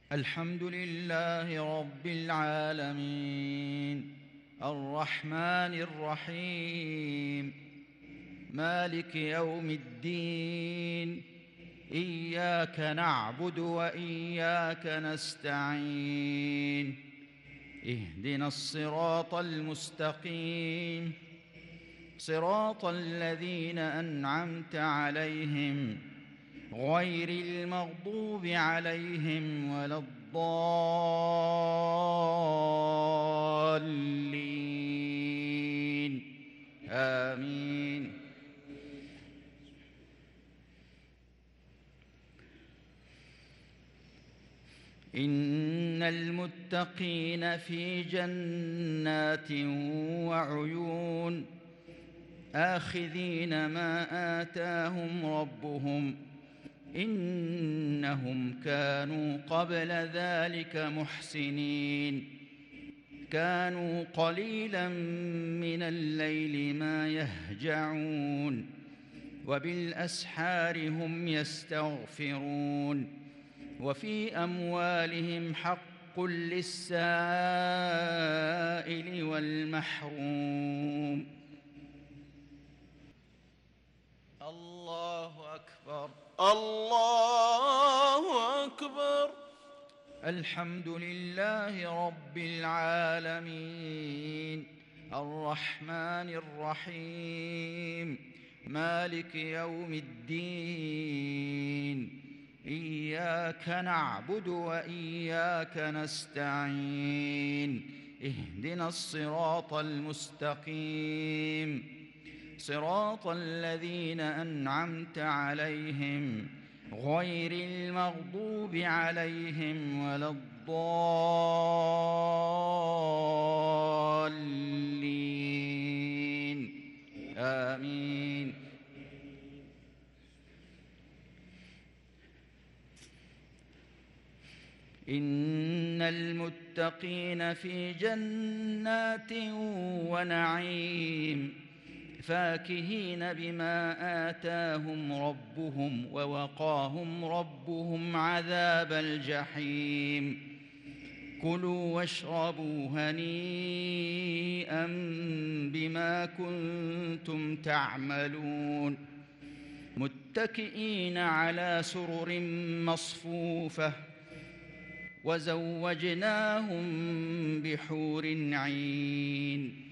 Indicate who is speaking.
Speaker 1: الحمد لله رب العالمين الرحمن الرحيم مالك يوم الدين إياك نعبد وإياك نستعين اهدنا الصراط المستقيم صراط الذين أنعمت عليهم غير المغضوب عليهم ولا الضالين آمين. إن المتقين في جنات وعيون آخذين ما آتاهم ربهم إنهم كانوا قبل ذلك محسنين كانوا قليلا من الليل ما يهجعون وبالأسحار هم يستغفرون وفي أموالهم حق للسائل والمحروم. الله أكبر.
Speaker 2: الله أكبر.
Speaker 1: الحمد لله رب العالمين الرحمن الرحيم مالك يوم الدين إياك نعبد وإياك نستعين اهدنا الصراط المستقيم صراط الذين أنعمت عليهم غير المغضوب عليهم ولا الضالين آمين. إن المتقين في جنات ونعيم فاكهين بما آتاهم ربهم ووقاهم ربهم عذاب الجحيم كلوا واشربوا هنيئا بما كنتم تعملون متكئين على سرر مصفوفة وزوجناهم بحور عين